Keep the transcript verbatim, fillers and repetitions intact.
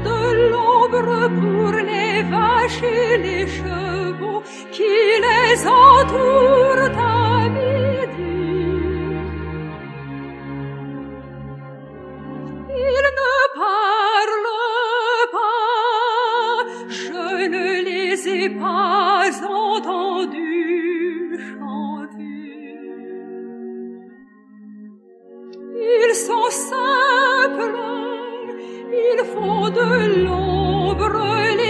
de l'ombre pour les vaches et les chevaux qui les entourent à midi. Ils ne parlent pas, je ne les ai pas entendus chanter. Ils sont simples, ils font de l'ombre